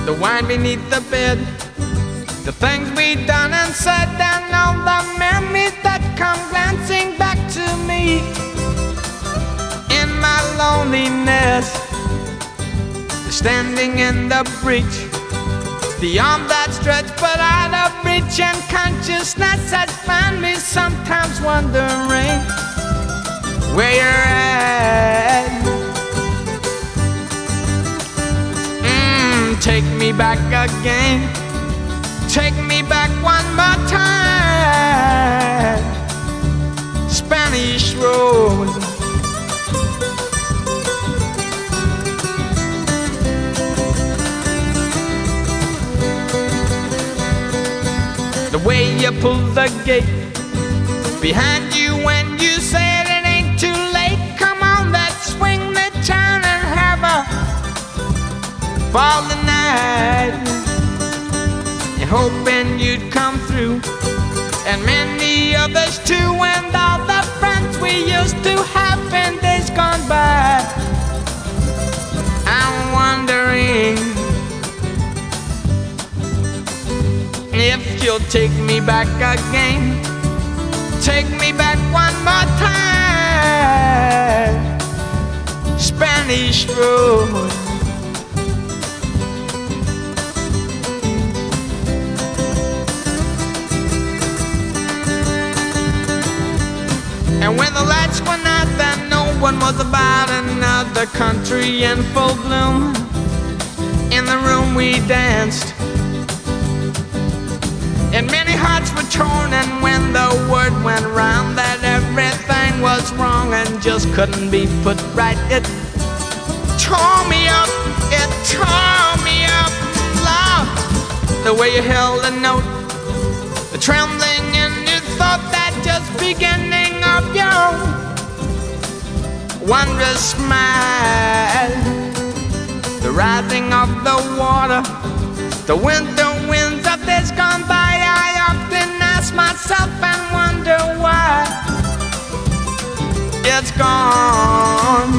the wine beneath the bed, the things we done and said, and all the memories that come glancing back to me. In my loneliness, standing in the breach, the arm that stretched but out of reach, and consciousness has found me sometimes wondering where you're at. Take me back again, take me back one more time. Spanish Rose. The way you pulled the gate behind you when you said it ain't too late. Come on, let's swing the town and have a ball tonight. You're hoping you'd come through, and many others too, and all the friends we used to have in days gone by. I'm wondering if you'll take me back again, take me back one more time. Spanish Rose. And when the lights went out, then no one was about. Another country in full bloom. In the room we danced, and many hearts were torn. And when the word went round that everything was wrong and just couldn't be put right, it tore me up, it tore me up. Love, the way you held a note, the trembling in your thought, that just beginning of your wondrous smile, the rising of the water, the winter winds of days gone by. I often ask myself and wonder why it's gone.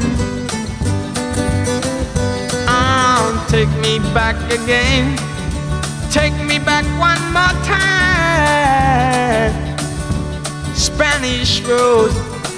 Take me back again, take me back one more time. Spanish Rose.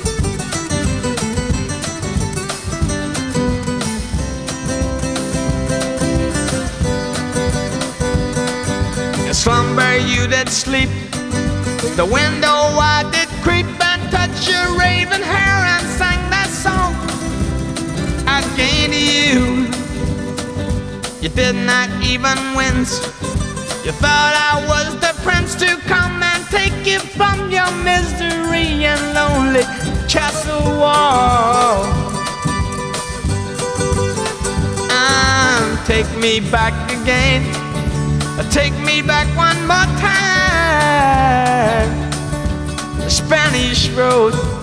In slumber you did sleep, the window I did creep and touch your raven hair and sang that song again to you. You did not even wince, you thought I was the prince to come and take you from your misery and lonely castle wall. Take me back again, take me back one more time. The Spanish Rose.